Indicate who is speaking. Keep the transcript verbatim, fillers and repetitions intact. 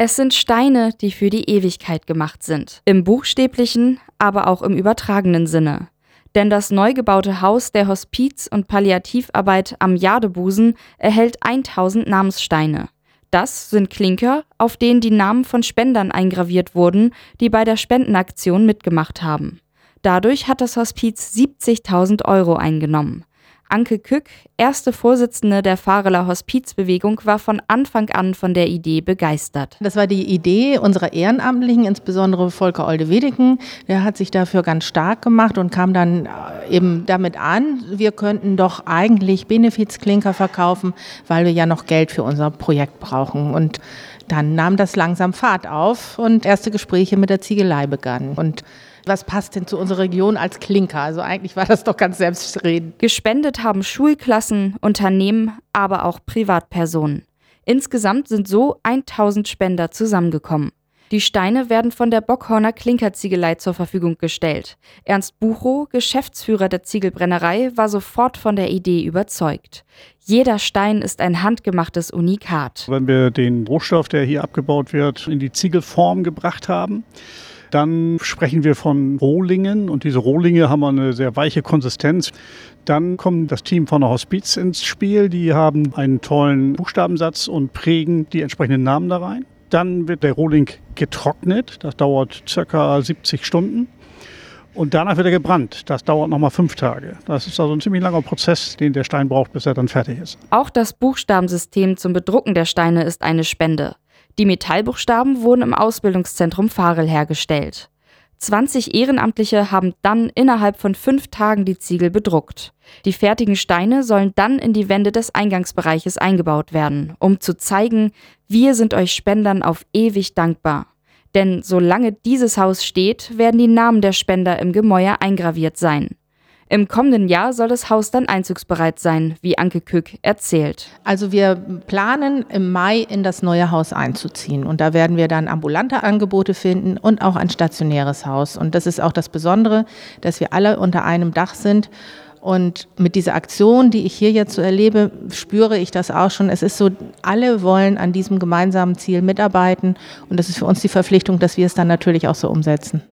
Speaker 1: Es sind Steine, die für die Ewigkeit gemacht sind. Im buchstäblichen, aber auch im übertragenen Sinne. Denn das neu gebaute Haus der Hospiz- und Palliativarbeit am Jadebusen erhält tausend Namenssteine. Das sind Klinker, auf denen die Namen von Spendern eingraviert wurden, die bei der Spendenaktion mitgemacht haben. Dadurch hat das Hospiz siebzigtausend Euro eingenommen. Anke Kück, erste Vorsitzende der Vareler Hospizbewegung, war von Anfang an von der Idee begeistert.
Speaker 2: Das war die Idee unserer Ehrenamtlichen, insbesondere Volker Olde-Wedeken. Der hat sich dafür ganz stark gemacht und kam dann eben damit an, wir könnten doch eigentlich Benefizklinker verkaufen, weil wir ja noch Geld für unser Projekt brauchen. Und dann nahm das langsam Fahrt auf und erste Gespräche mit der Ziegelei begannen. Und was passt denn zu unserer Region als Klinker? Also eigentlich war das doch ganz selbstredend.
Speaker 1: Gespendet haben Schulklassen, Unternehmen, aber auch Privatpersonen. Insgesamt sind so tausend Spender zusammengekommen. Die Steine werden von der Bockhorner Klinkerziegelei zur Verfügung gestellt. Ernst Buchow, Geschäftsführer der Ziegelbrennerei, war sofort von der Idee überzeugt. Jeder Stein ist ein handgemachtes Unikat.
Speaker 3: Wenn wir den Rohstoff, der hier abgebaut wird, in die Ziegelform gebracht haben, dann sprechen wir von Rohlingen und diese Rohlinge haben eine sehr weiche Konsistenz. Dann kommt das Team von der Hospiz ins Spiel, die haben einen tollen Buchstabensatz und prägen die entsprechenden Namen da rein. Dann wird der Rohling getrocknet, das dauert ca. siebzig Stunden. Und danach wird er gebrannt, das dauert nochmal fünf Tage. Das ist also ein ziemlich langer Prozess, den der Stein braucht, bis er dann fertig ist.
Speaker 1: Auch das Buchstabensystem zum Bedrucken der Steine ist eine Spende. Die Metallbuchstaben wurden im Ausbildungszentrum Varel hergestellt. zwanzig Ehrenamtliche haben dann innerhalb von fünf Tagen die Ziegel bedruckt. Die fertigen Steine sollen dann in die Wände des Eingangsbereiches eingebaut werden, um zu zeigen, wir sind euch Spendern auf ewig dankbar. Denn solange dieses Haus steht, werden die Namen der Spender im Gemäuer eingraviert sein. Im kommenden Jahr soll das Haus dann einzugsbereit sein, wie Anke Kück erzählt.
Speaker 2: Also wir planen im Mai in das neue Haus einzuziehen und da werden wir dann ambulante Angebote finden und auch ein stationäres Haus. Und das ist auch das Besondere, dass wir alle unter einem Dach sind. Und mit dieser Aktion, die ich hier jetzt so erlebe, spüre ich das auch schon. Es ist so, alle wollen an diesem gemeinsamen Ziel mitarbeiten und das ist für uns die Verpflichtung, dass wir es dann natürlich auch so umsetzen.